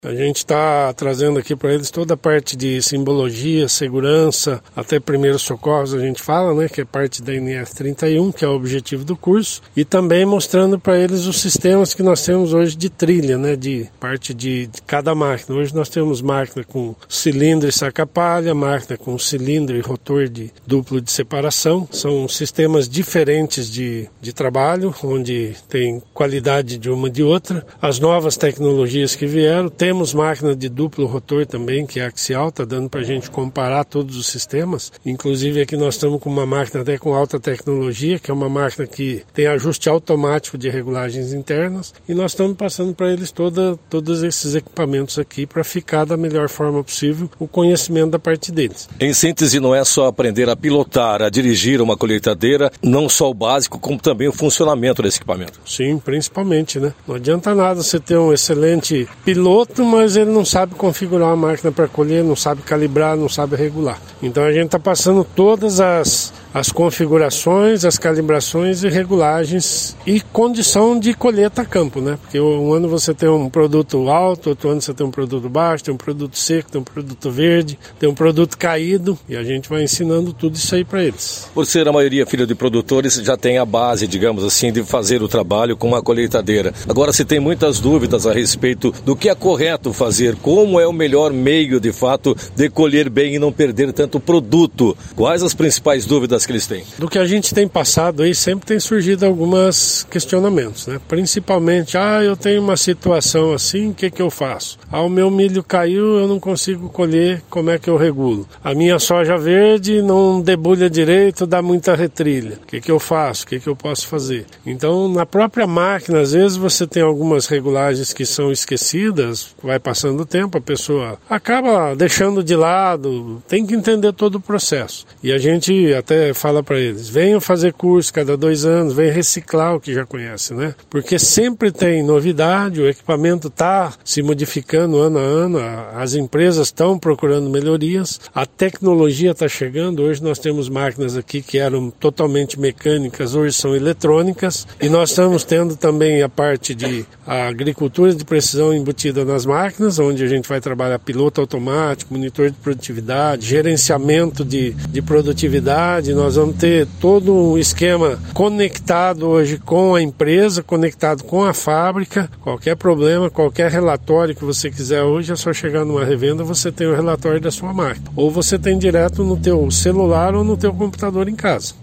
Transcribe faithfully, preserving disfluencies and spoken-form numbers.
A gente está trazendo aqui para eles toda a parte de simbologia, segurança, até primeiros socorros a gente fala, né, que é parte da N S trinta e um, que é o objetivo do curso, e também mostrando para eles os sistemas que nós temos hoje de trilha, né, de parte de, de cada máquina. Hoje nós temos máquina com cilindro e saca-palha, máquina com cilindro e rotor de duplo de separação. São sistemas diferentes de, de trabalho, onde tem qualidade de uma de outra. As novas tecnologias que vieram, tem Temos máquina de duplo rotor também, que é axial, está dando para a gente comparar todos os sistemas. Inclusive aqui nós estamos com uma máquina até com alta tecnologia, que é uma máquina que tem ajuste automático de regulagens internas. E nós estamos passando para eles toda, todos esses equipamentos aqui para ficar da melhor forma possível o conhecimento da parte deles. Em síntese, não é só aprender a pilotar, a dirigir uma colheitadeira, não só o básico, como também o funcionamento desse equipamento. Sim, principalmente, né? Não adianta nada você ter um excelente piloto, mas ele não sabe configurar a máquina para colher, não sabe calibrar, não sabe regular. Então a gente está passando todas as, as configurações, as calibrações e regulagens e condição de colheita a campo, né? Porque um ano você tem um produto alto, outro ano você tem um produto baixo, tem um produto seco, tem um produto verde, tem um produto caído, e a gente vai ensinando tudo isso aí para eles. Por ser a maioria filho de produtores, já tem a base, digamos assim, de fazer o trabalho com uma colheitadeira. Agora, se tem muitas dúvidas a respeito do que é correto fazer, como é o melhor meio, de fato, de colher bem e não perder tanto produto, quais as principais dúvidas que eles têm? Do que a gente tem passado aí, sempre tem surgido alguns questionamentos, né? Principalmente, ah, eu tenho uma situação assim, o que que eu faço? Ah, o meu milho caiu, eu não consigo colher, como é que eu regulo? A minha soja verde não debulha direito, dá muita retrilha. O que que eu faço? O que que eu posso fazer? Então, na própria máquina, às vezes você tem algumas regulagens que são esquecidas, vai passando o tempo, a pessoa acaba deixando de lado, tem que entender todo o processo. E a gente até fala para eles, venham fazer curso cada dois anos, venham reciclar o que já conhece, né? Porque sempre tem novidade, o equipamento está se modificando ano a ano, as empresas estão procurando melhorias, a tecnologia está chegando, hoje nós temos máquinas aqui que eram totalmente mecânicas, hoje são eletrônicas, e nós estamos tendo também a parte de a agricultura de precisão embutida nas máquinas, onde a gente vai trabalhar piloto automático, monitor de produtividade, gerenciamento de, de produtividade. Nós vamos ter todo um esquema conectado hoje com a empresa, conectado com a fábrica. Qualquer problema, qualquer relatório que você quiser hoje, é só chegar numa revenda, você tem o relatório da sua máquina. Ou você tem direto no teu celular ou no teu computador em casa.